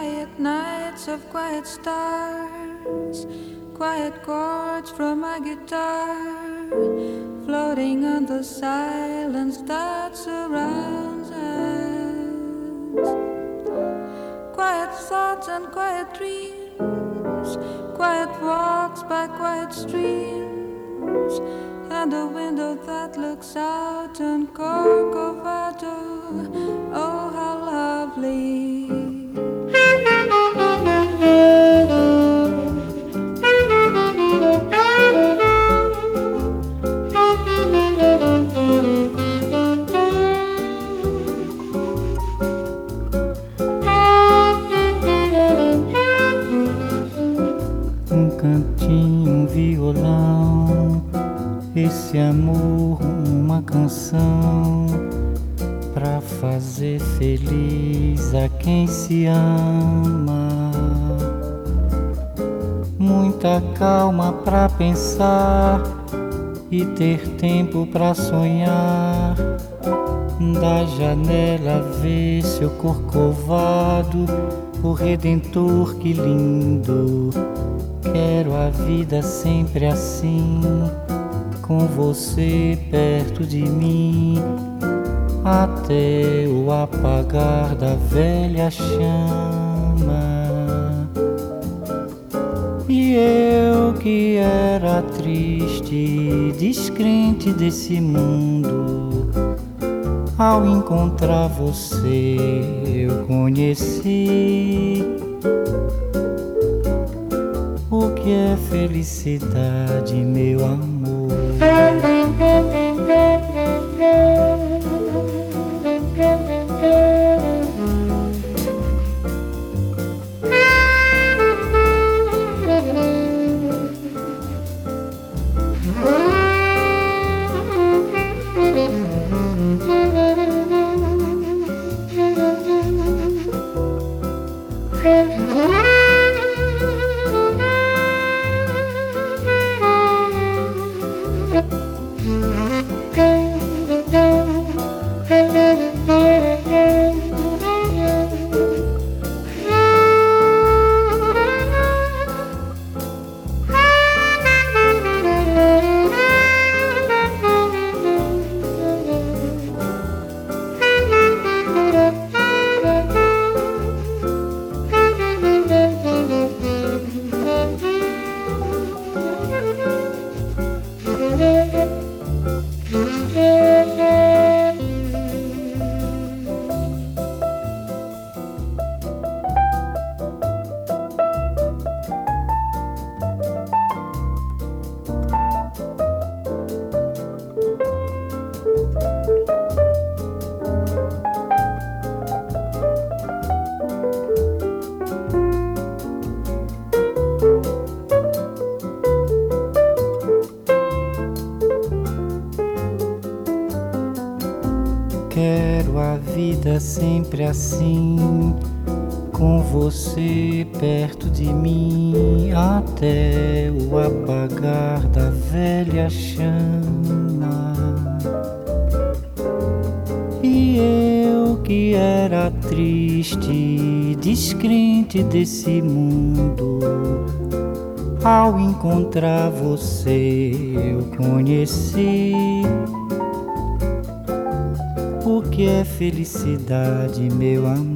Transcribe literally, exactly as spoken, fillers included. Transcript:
quiet nights of quiet stars, quiet chords from my guitar, floating on the silence that surrounds us. Quiet thoughts and quiet dreams, quiet walks by quiet streams, and a window that looks out on Corcovado. Oh, how lovely. Um cantinho, um violão, esse amor, uma canção pra fazer feliz a quem se ama. Muita calma pra pensar e ter tempo pra sonhar. Da janela ver seu corcovado, o Redentor, que lindo. Quero a vida sempre assim, com você perto de mim, até o apagar da velha chama. E eu que era triste, descrente desse mundo, ao encontrar você eu conheci o que é felicidade, meu amor. Quero a vida sempre assim, com você perto de mim, até o apagar da velha chama. E eu que era triste, descrente desse mundo, ao encontrar você eu conheci o que é felicidade, meu amor.